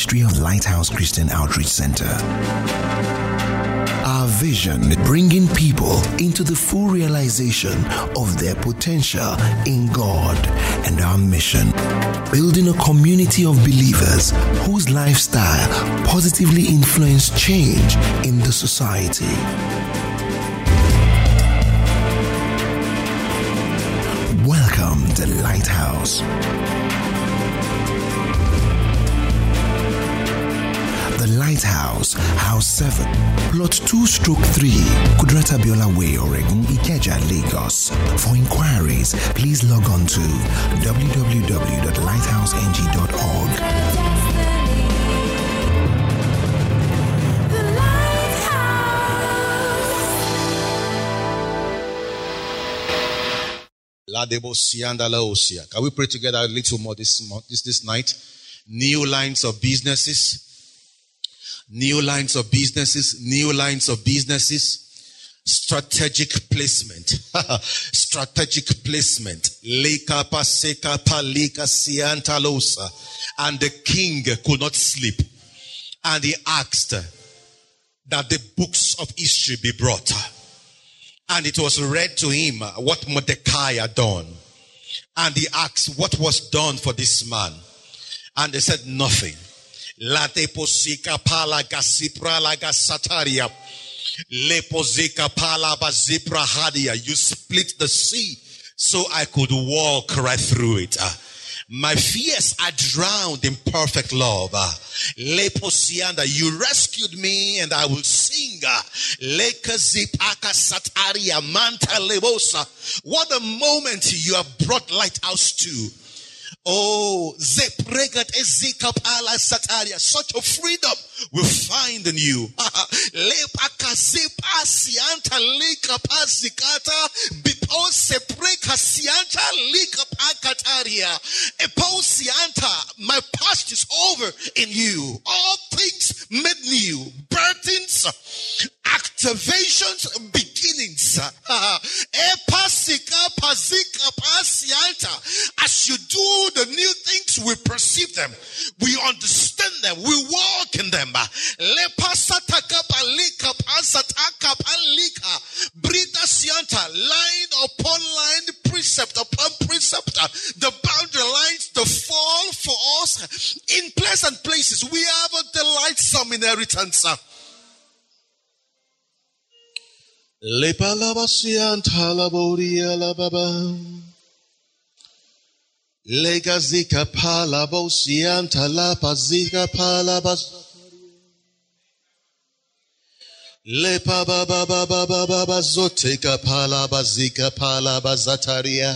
ministry of Lighthouse Christian Outreach Center. Our vision, bringing people into the full realization of their potential in God, and our mission, building a community of believers whose lifestyle positively influence change in the society. Welcome to Lighthouse. The Lighthouse, House 7, Plot 2/3, Kudrata Biola Way, Oregon, Ikeja, Lagos. For inquiries, please log on to www.lighthouseng.org. Can we pray together a little more this night? New lines of businesses. New lines of businesses. New lines of businesses. Strategic placement. Strategic placement. And the king could not sleep. And he asked that the books of history be brought. And it was read to him what Mordecai had done. And he asked, what was done for this man? And they said, nothing. Lateposika pala gasipra lagasataria. Leposika pala bazipra hadia. You split the sea so I could walk right through it. My fears are drowned in perfect love. Leposianda, you rescued me and I will sing. Lekazipaka sataria manta lebosa. What a moment you have brought Lighthouse to. Oh, zepregat ezikapala sataria. Such a freedom we find in you. Lepaka sianta likapazikata bipose preka sianta likapakataria. Eposianta, my past is over in you. All things made new. Burdens, activations, beginnings. Epasika pazika pasianta. As you do the new things, we perceive them, we understand them, we walk in them. Line upon line, precept upon precept, the boundary lines, the fall for us in pleasant places. We have a delightsome inheritance. Legazika palabosianta la pazika palabas. Le baba baba baba baba zoteka palabazika palabazataria.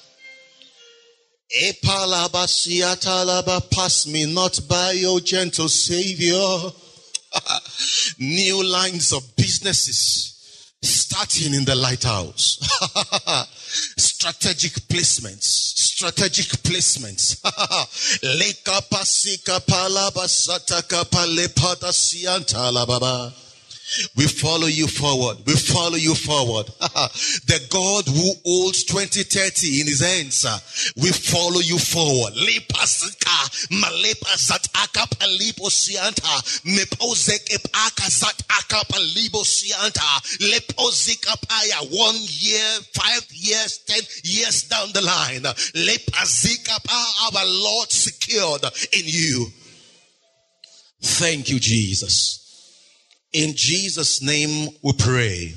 E palabasiata laba, pass me not by, O gentle Savior. New lines of businesses starting in the Lighthouse. Strategic placements. Strategic placements. Leka pasika palabasataka palepata sianta la baba. We follow you forward. We follow you forward. The God who holds 2030 in his hands. We follow you forward. Lepasika malepa zataka palipo sianta mepozek epaka zataka palipo sianta lepozika paya. 1 year, 5 years, 10 years down the line. Lepazika pa, our Lord secured in you. Thank you, Jesus. In Jesus' name we pray.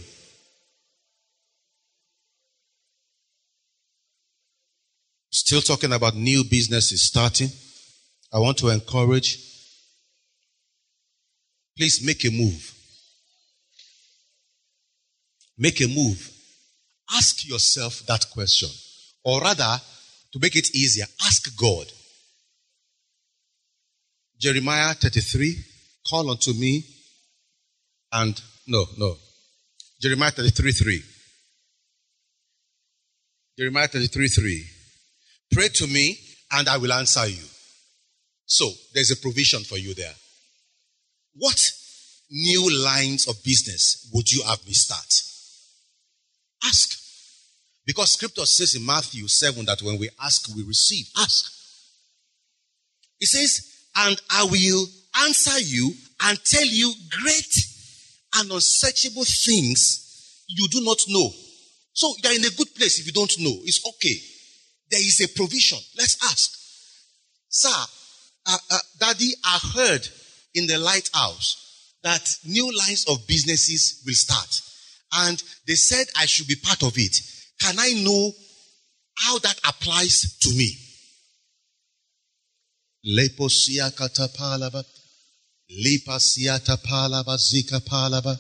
Still talking about new businesses starting. I want to encourage. Please make a move. Make a move. Ask yourself that question. Or rather, to make it easier, ask God. Jeremiah 33, call unto me. And no. Jeremiah 33:3. Jeremiah 33:3. Pray to me and I will answer you. So there's a provision for you there. What new lines of business would you have me start? Ask. Because scripture says in Matthew 7 that when we ask, we receive. Ask. It says, and I will answer you and tell you great and unsearchable things you do not know. So you're in a good place if you don't know. It's okay. There is a provision. Let's ask. Sir, Daddy, I heard in the lighthouse that new lines of businesses will start. And they said I should be part of it. Can I know how that applies to me? Leposia katapalaba. Lipasiata palaba zika palaba.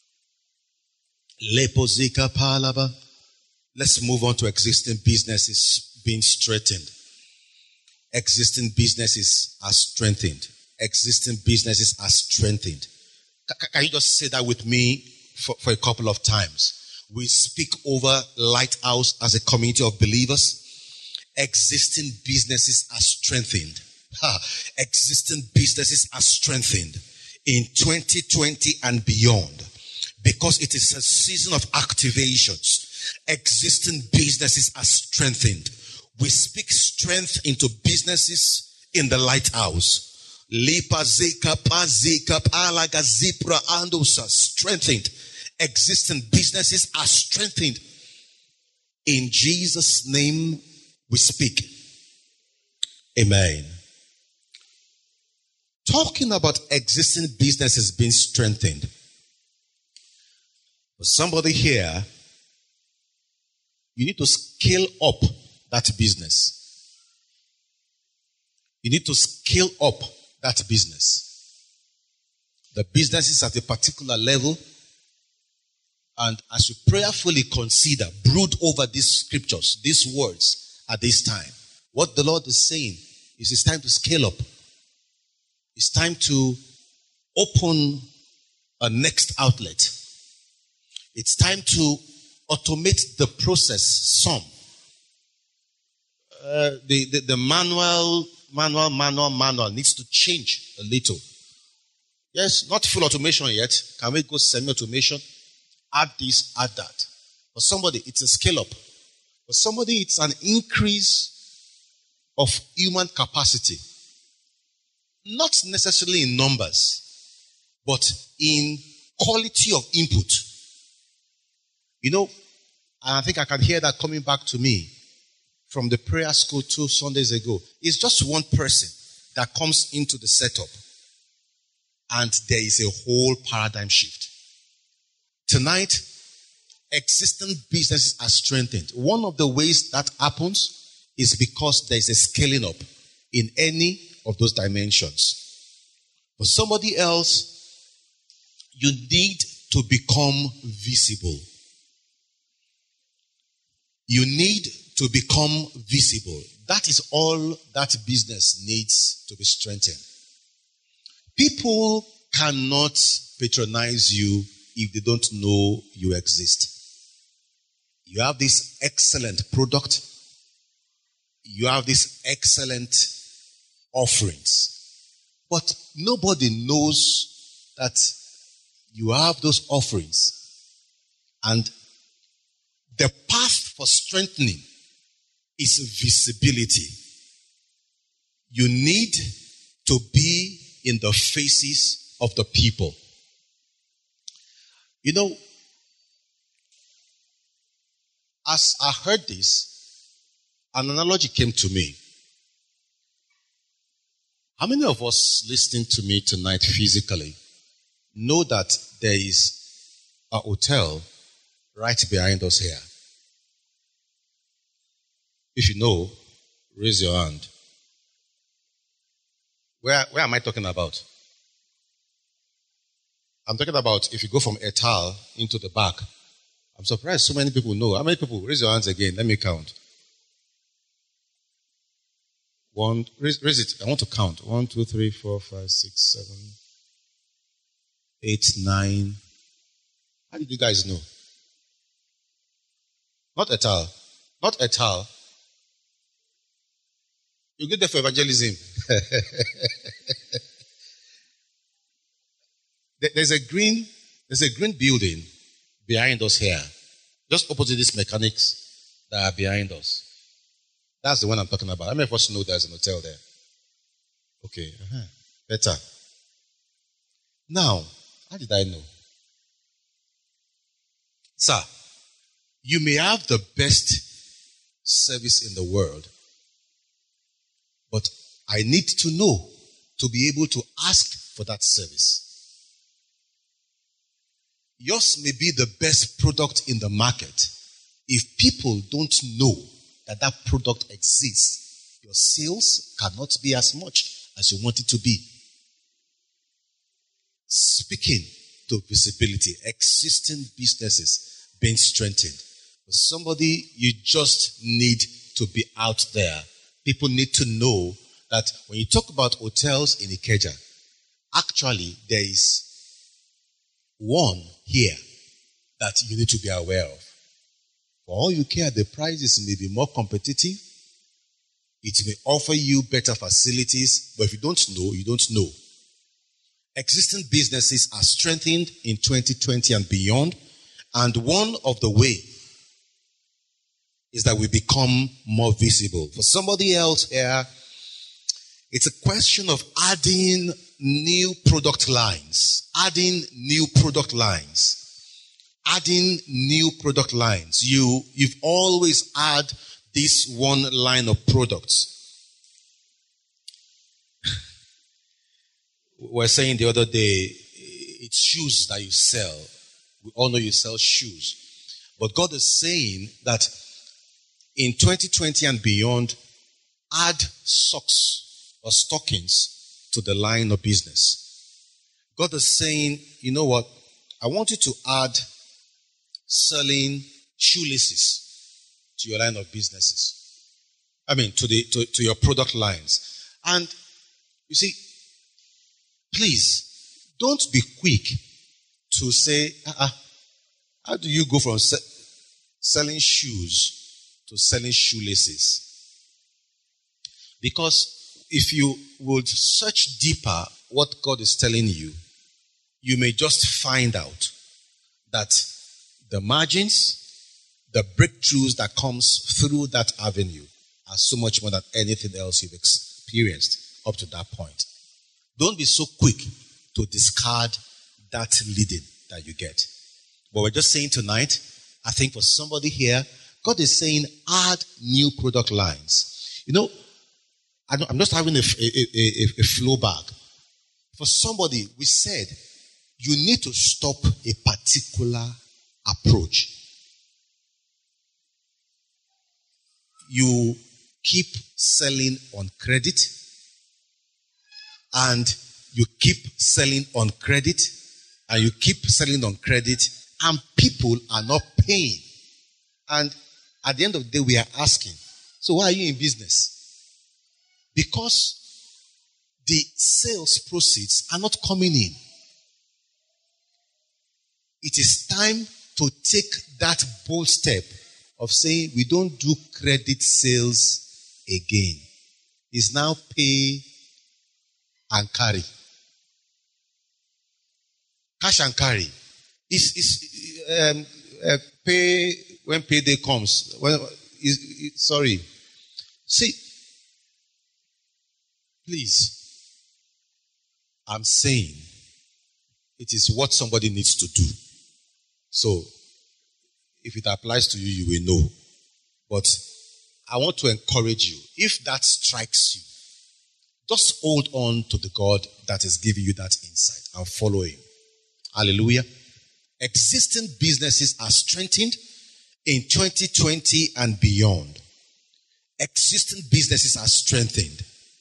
Lepozika palaba. Let's move on to existing businesses being strengthened. Existing businesses are strengthened. Existing businesses are strengthened. Can you just say that with me for a couple of times? We speak over Lighthouse as a community of believers. Existing businesses are strengthened. Existing businesses are strengthened in 2020 and beyond, because it is a season of activations. Existing businesses are strengthened. We speak strength into businesses in the Lighthouse. Lipa zika pa zika palaga zipra andosa. Strengthened. Existing businesses are strengthened. In Jesus' name we speak. Amen. Talking about existing businesses being strengthened. For somebody here, you need to scale up that business. You need to scale up that business. The business is at a particular level. And as you prayerfully consider, brood over these scriptures, these words at this time, what the Lord is saying is it's time to scale up. It's time to open a next outlet. It's time to automate the process some. The manual needs to change a little. Yes, not full automation yet. Can we go semi-automation? Add this, add that. For somebody, it's a scale up. For somebody, it's an increase of human capacity. Not necessarily in numbers, but in quality of input. You know, and I think I can hear that coming back to me from the prayer school 2 Sundays ago. It's just one person that comes into the setup, and there is a whole paradigm shift. Tonight, existing businesses are strengthened. One of the ways that happens is because there is a scaling up in any of those dimensions. For somebody else, you need to become visible. You need to become visible. That is all that business needs to be strengthened. People cannot patronize you if they don't know you exist. You have this excellent product. You have this excellent offerings. But nobody knows that you have those offerings. And the path for strengthening is visibility. You need to be in the faces of the people. You know, as I heard this, an analogy came to me. How many of us listening to me tonight physically know that there is a hotel right behind us here? If you know, raise your hand. Where am I talking about? I'm talking about if you go from Etal into the back. I'm surprised so many people know. How many people? Raise your hands again. Let me count. Raise it. I want to count. 1, 2, 3, 4, 5, 6, 7, 8, 9. How did you guys know? Not Etal. Not Etal. You get there for evangelism. There's a green building behind us here. Just opposite these mechanics that are behind us. That's the one I'm talking about. How many of us know there's an hotel there? Okay. Better. Now, how did I know? Sir, you may have the best service in the world, but I need to know to be able to ask for that service. Yours may be the best product in the market. If people don't know that that product exists, your sales cannot be as much as you want it to be. Speaking to visibility, existing businesses being strengthened. For somebody, you just need to be out there. People need to know that when you talk about hotels in Ikeja, actually there is one here that you need to be aware of. For all you care, the prices may be more competitive. It may offer you better facilities, but if you don't know, you don't know. Existing businesses are strengthened in 2020 and beyond, and one of the way is that we become more visible. For somebody else here, it's a question of adding new product lines. Adding new product lines. You've always had this one line of products. We were saying the other day, it's shoes that you sell. We all know you sell shoes. But God is saying that in 2020 and beyond, add socks or stockings to the line of business. God is saying, you know what? I want you to add selling shoelaces to your line of businesses. I mean, to your product lines. And you see, please, don't be quick to say, how do you go from selling shoes to selling shoelaces? Because if you would search deeper what God is telling you, you may just find out that the margins, the breakthroughs that comes through that avenue are so much more than anything else you've experienced up to that point. Don't be so quick to discard that leading that you get. But we're just saying tonight, I think for somebody here, God is saying add new product lines. You know, I'm just having a flow back. For somebody, we said, you need to stop a particular approach. You keep selling on credit, and you keep selling on credit, and you keep selling on credit, and people are not paying. And at the end of the day, we are asking, so why are you in business? Because the sales proceeds are not coming in. It is time to take that bold step of saying we don't do credit sales again. It's now pay and carry. Cash and carry. Pay when payday comes. Sorry. See, please, I'm saying it is what somebody needs to do. So, if it applies to you, you will know. But I want to encourage you. If that strikes you, just hold on to the God that is giving you that insight and follow him. Hallelujah. Existing businesses are strengthened in 2020 and beyond. Existing businesses are strengthened.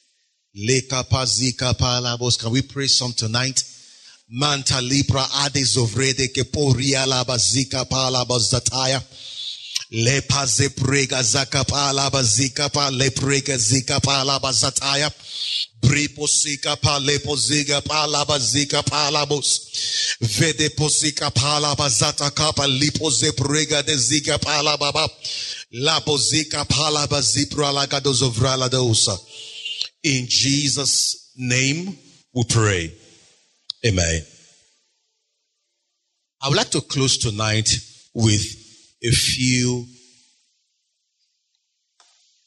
Can we pray some tonight? Manta libra ade zovrede ke poria la bazika pala bazataya. Le paze prega zaka pala bazika pa le prega zika pala bazataya. Bripo sika pa le poziga pala bazika pala bos. Vede posika pala bazata kapa lipo ze prega de zika pala baba. La pozika pala bazipra la gado zovrala dosa. In Jesus' name we pray. Amen. I would like to close tonight with a few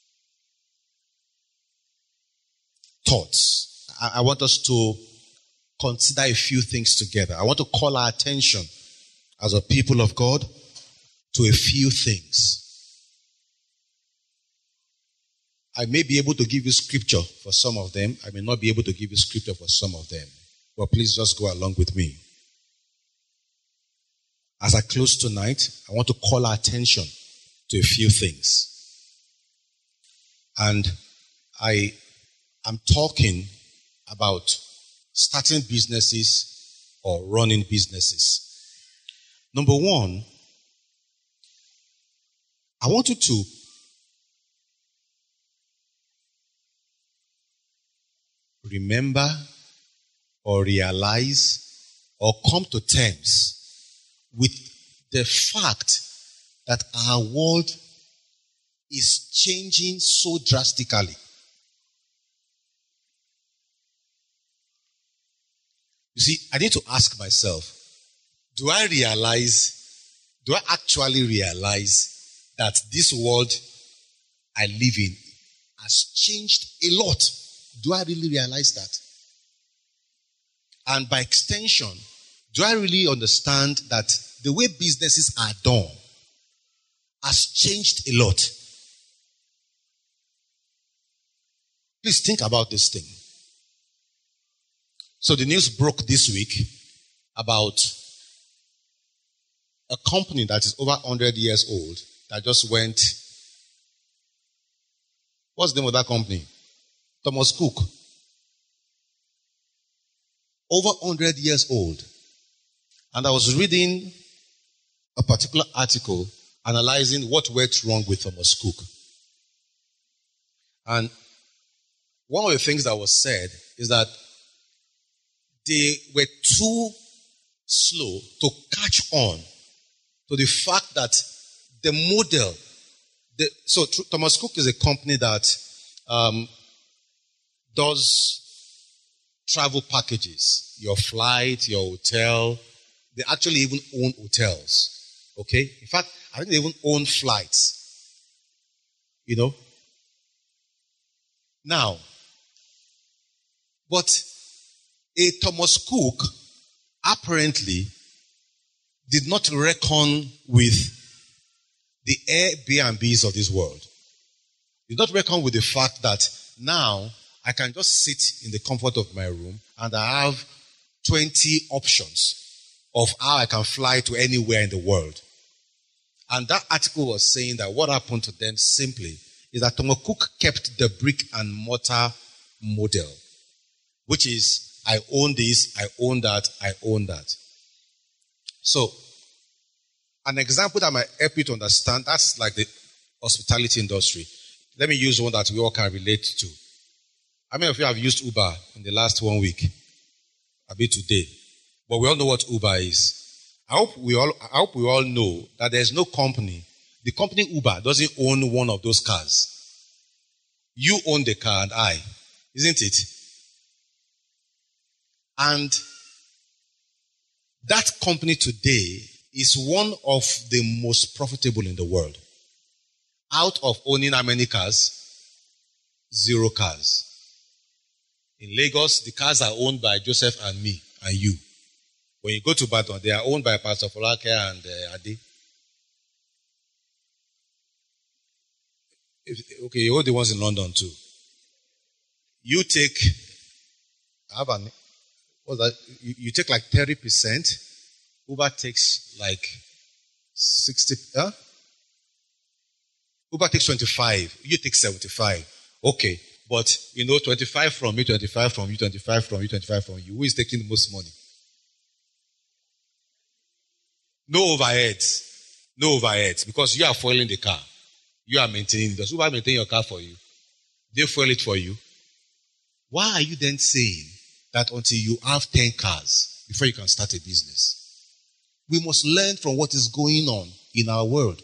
thoughts. I want us to consider a few things together. I want to call our attention as a people of God to a few things. I may be able to give you scripture for some of them. I may not be able to give you scripture for some of them. But please just go along with me. As I close tonight, I want to call our attention to a few things. And I am talking about starting businesses or running businesses. Number one, I want you to remember or realize or come to terms with the fact that our world is changing so drastically. You see, I need to ask myself, do I actually realize that this world I live in has changed a lot? Do I really realize that? And by extension, do I really understand that the way businesses are done has changed a lot? Please think about this thing. So the news broke this week about a company that is over 100 years old that just went. What's the name of that company? Thomas Cook. Over 100 years old. And I was reading a particular article analyzing what went wrong with Thomas Cook. And one of the things that was said is that they were too slow to catch on to the fact that the model. So Thomas Cook is a company that does travel packages, your flight, your hotel. They actually even own hotels. Okay? In fact, I think they even own flights. You know? Now, but a Thomas Cook apparently did not reckon with the Airbnbs of this world. Did not reckon with the fact that now I can just sit in the comfort of my room and I have 20 options of how I can fly to anywhere in the world. And that article was saying that what happened to them simply is that Thomas Cook kept the brick and mortar model, which is I own this, I own that, I own that. So, an example that might help you to understand, that's like the hospitality industry. Let me use one that we all can relate to. How many of you have used Uber in the last 1 week? A bit today. But we all know what Uber is. I hope we all know that there's no company. The company Uber doesn't own one of those cars. You own the car and I. Isn't it? And that company today is one of the most profitable in the world. Out of owning how many cars? 0 cars. In Lagos, the cars are owned by Joseph and me and you. When you go to Baton, they are owned by Pastor Folake and Ade. Okay, you own the ones in London too. You take, what's that? You take like 30%. Uber takes like 60. Uber takes 25. You take 75. Okay. But, 25 from me, 25 from you, 25 from you, 25 from you. Who is taking the most money? No overheads. No overheads. Because you are fueling the car. You are maintaining it. Does Uber maintain your car for you? They fuel it for you. Why are you then saying that until you have 10 cars before you can start a business? We must learn from what is going on in our world.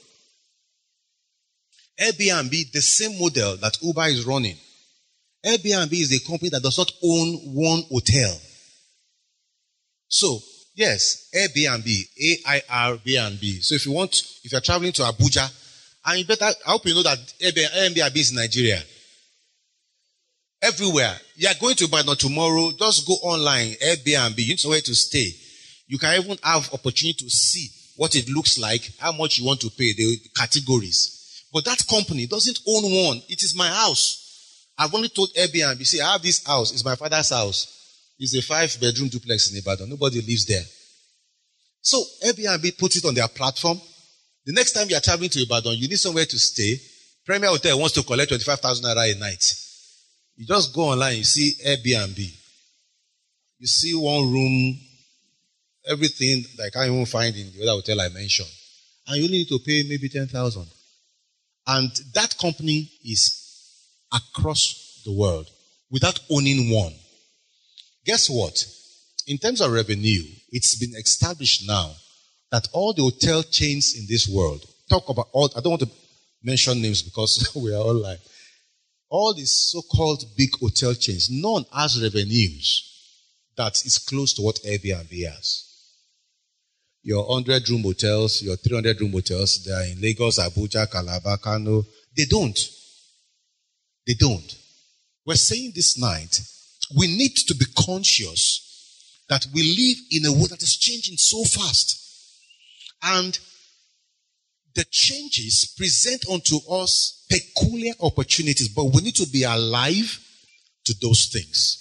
Airbnb, the same model that Uber is running. Airbnb is a company that does not own one hotel. So, yes, Airbnb, A-I-R-B-N-B. So if you're traveling to Abuja, and I hope you know that Airbnb is in Nigeria. everywhere. You are going to Ibadan tomorrow, just go online, Airbnb, you need somewhere to stay. You can even have opportunity to see what it looks like, how much you want to pay, the categories. But that company doesn't own one. It is my house. I've only told Airbnb, see, I have this house. It's my father's house. It's a 5-bedroom duplex in Ibadan. Nobody lives there. So Airbnb puts it on their platform. The next time you are traveling to Ibadan, you need somewhere to stay. Premier Hotel wants to collect 25,000 naira a night. You just go online, you see Airbnb. You see one room, everything that I can't even find in the other hotel I mentioned. And you only need to pay maybe 10,000. And that company is across the world without owning one. Guess what? In terms of revenue, it's been established now that all the hotel chains in this world, talk about all, I don't want to mention names because we are online. All these so-called big hotel chains, none has revenues that is close to what Airbnb has. Your 100-room hotels, your 300-room hotels, they are in Lagos, Abuja, Calabar, Kano. They don't. They don't. We're saying this night, we need to be conscious that we live in a world that is changing so fast. And the changes present unto us peculiar opportunities, but we need to be alive to those things.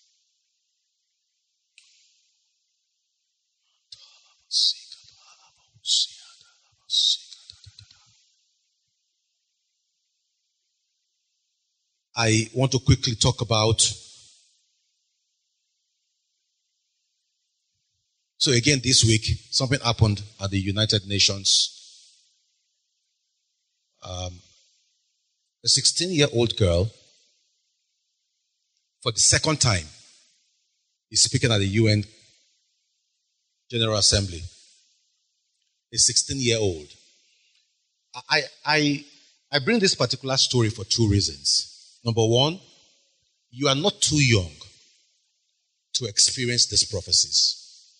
I want to quickly talk about. So again, this week, something happened at the United Nations. A 16-year-old girl, for the second time, is speaking at the UN General Assembly. A 16-year-old. I bring this particular story for two reasons. Number one, you are not too young to experience these prophecies.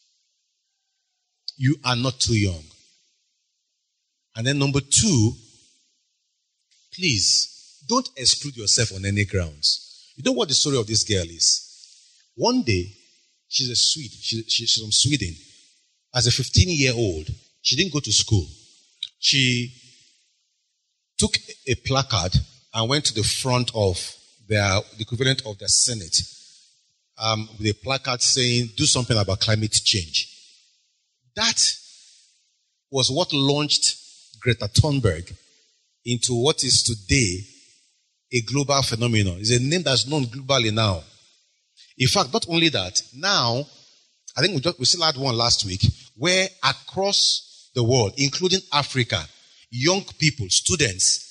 You are not too young. And then number two, please, don't exclude yourself on any grounds. You know what the story of this girl is? One day, she's a Swede. She's from Sweden. As a 15-year-old, she didn't go to school. She took a placard and went to the front of the equivalent of the Senate with a placard saying, do something about climate change. That was what launched Greta Thunberg into what is today a global phenomenon. It's a name that's known globally now. In fact, not only that, now, I think we still had one last week, where across the world, including Africa, young people, students,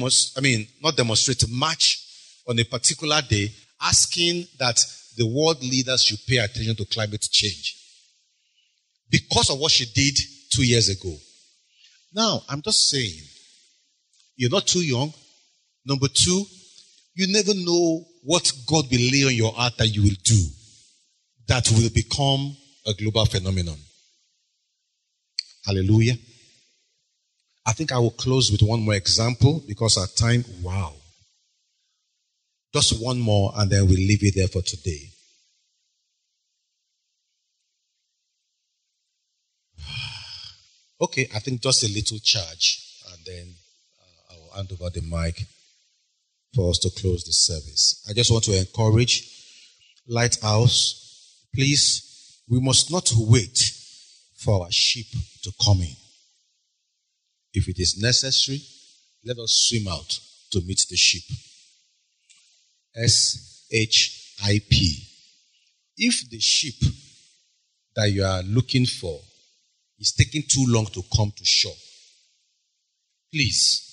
march on a particular day asking that the world leaders should pay attention to climate change because of what she did 2 years ago. Now, I'm just saying, you're not too young. Number two, you never know what God will lay on your heart that you will do that will become a global phenomenon. Hallelujah. I think I will close with one more example because our time, wow. Just one more and then we'll leave it there for today. Okay, I think just a little charge and then I will hand over the mic for us to close the service. I just want to encourage Lighthouse, please, we must not wait for our sheep to come in. If it is necessary, let us swim out to meet the sheep. SHIP. If the sheep that you are looking for is taking too long to come to shore, please,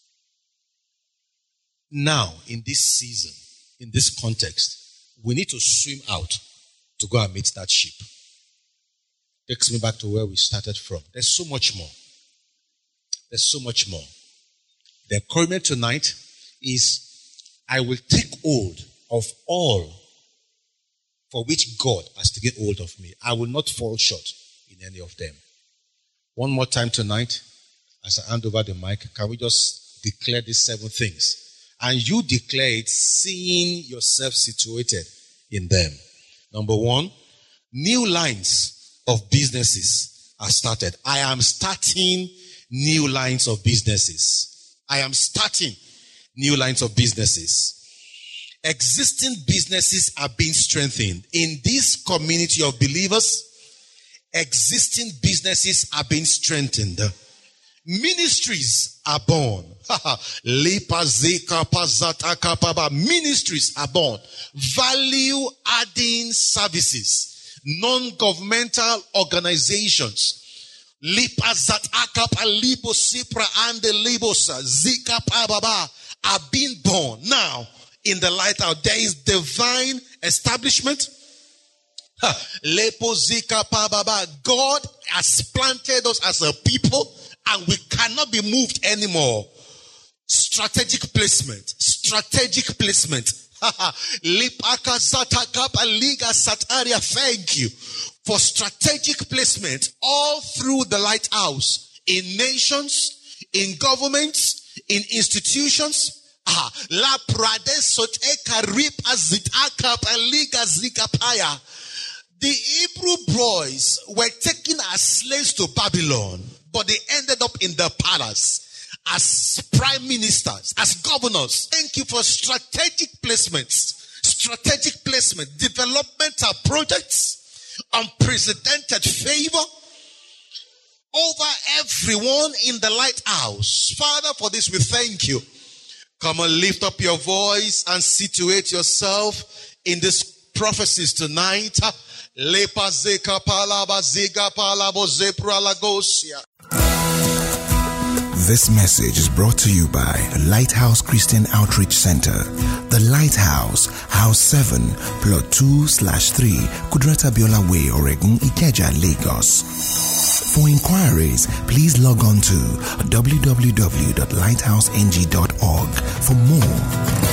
now in this season, in this context, we need to swim out to go and meet that sheep. Takes me back to where we started from. There's so much more. There's so much more. The encouragement tonight is, I will take hold of all for which God has taken hold of me. I will not fall short in any of them. One more time tonight, as I hand over the mic, can we just declare these 7 things? And you declare it, seeing yourself situated in them. Number one, new lines of businesses are started. I am starting new lines of businesses. I am starting new lines of businesses. Existing businesses are being strengthened. In this community of believers, existing businesses are being strengthened. Ministries are born. Ministries are born. Value adding services. Non-governmental organizations. Are being born. Now, in the lighthouse, there is divine establishment. God has planted us as a people, and we cannot be moved anymore. Strategic placement. Strategic placement. Thank you for strategic placement all through the lighthouse, in nations, in governments, in institutions. The Hebrew boys were taken as slaves to Babylon, but they ended up in the palace as prime ministers, as governors. Thank you for strategic placements. Strategic placement, developmental projects, unprecedented favor over everyone in the lighthouse. Father, for this we thank you. Come and lift up your voice and situate yourself in these prophecies tonight. This message is brought to you by Lighthouse Christian Outreach Center. The Lighthouse, House 7, Plot 2/3, Kudrata Biola Way, Oregon, Ikeja, Lagos. For inquiries, please log on to www.lighthouseng.org for more.